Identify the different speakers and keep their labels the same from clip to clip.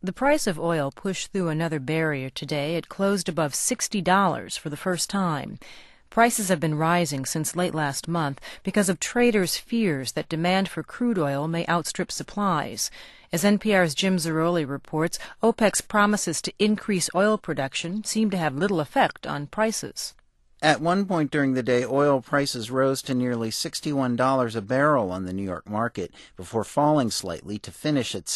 Speaker 1: The price of oil pushed through another barrier today. It closed above $60 for the first time. Prices have been rising since late last month because of traders' fears that demand for crude oil may outstrip supplies. As NPR's Jim Zarroli reports, OPEC's promises to increase oil production seem to have little effect on prices.
Speaker 2: At one point during the day, oil prices rose to nearly $61 a barrel on the New York market before falling slightly to finish at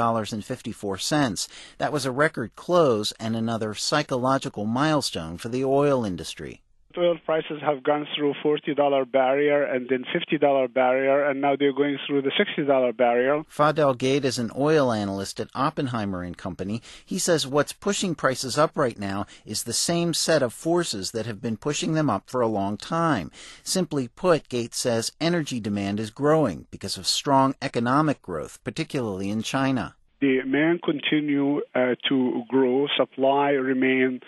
Speaker 2: $60.54. That was a record close and another psychological milestone for the oil industry.
Speaker 3: Oil prices have gone through $40 barrier and then $50 barrier, and now they're going through the $60 barrier.
Speaker 2: Fadel Gate is an oil analyst at Oppenheimer & Company. He says what's pushing prices up right now is the same set of forces that have been pushing them up for a long time. Simply put, Gate says energy demand is growing because of strong economic growth, particularly in China.
Speaker 3: Demand continue to grow, supply remain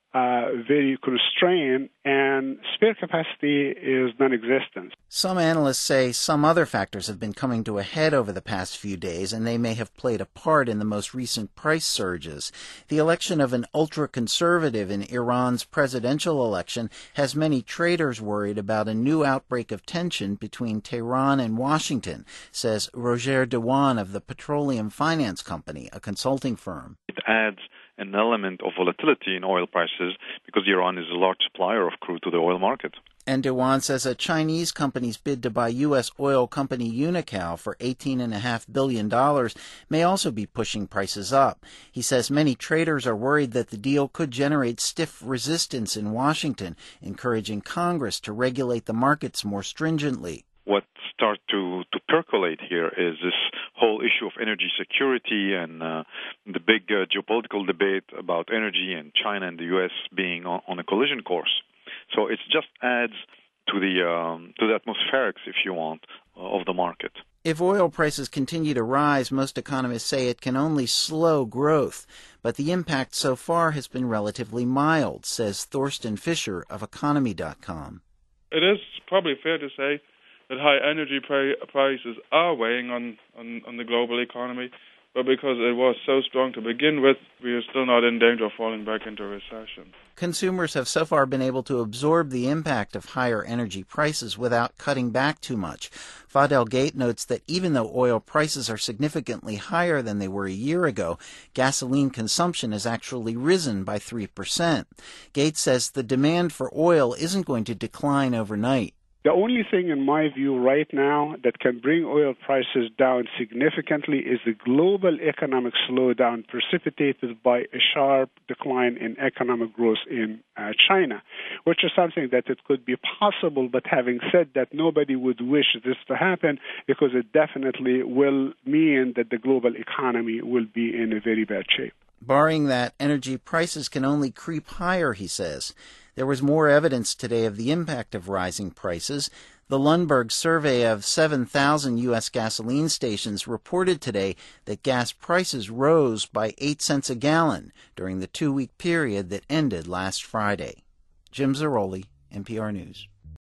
Speaker 3: very constrained, and spare capacity is non-existent.
Speaker 2: Some analysts say some other factors have been coming to a head over the past few days, and they may have played a part in the most recent price surges. The election of an ultra-conservative in Iran's presidential election has many traders worried about a new outbreak of tension between Tehran and Washington, says Roger Dewan of the Petroleum Finance Company, a consulting firm.
Speaker 4: It adds an element of volatility in oil prices because Iran is a large supplier of crude to the oil market.
Speaker 2: And Dewan says a Chinese company's bid to buy U.S. oil company Unocal for $18.5 billion may also be pushing prices up. He says many traders are worried that the deal could generate stiff resistance in Washington, encouraging Congress to regulate the markets more stringently.
Speaker 4: What starts to percolate here is this whole issue of energy security and the big geopolitical debate about energy and China and the U.S. being on a collision course. So it just adds to the atmospherics, if you want, of the market.
Speaker 2: If oil prices continue to rise, most economists say it can only slow growth. But the impact so far has been relatively mild, says Thorsten Fischer of Economy.com.
Speaker 5: It is probably fair to say that high energy prices are weighing on the global economy, but because it was so strong to begin with, we are still not in danger of falling back into recession.
Speaker 2: Consumers have so far been able to absorb the impact of higher energy prices without cutting back too much. Fadel Gate notes that even though oil prices are significantly higher than they were a year ago, gasoline consumption has actually risen by 3%. Gate says the demand for oil isn't going to decline overnight.
Speaker 3: The only thing, in my view, right now that can bring oil prices down significantly is the global economic slowdown precipitated by a sharp decline in economic growth in China, which is something that it could be possible. But having said that, nobody would wish this to happen because it definitely will mean that the global economy will be in a very bad shape.
Speaker 2: Barring that, energy prices can only creep higher, he says. There was more evidence today of the impact of rising prices. The Lundberg survey of 7,000 U.S. gasoline stations reported today that gas prices rose by 8 cents a gallon during the 2-week period that ended last Friday. Jim Zarroli, NPR News.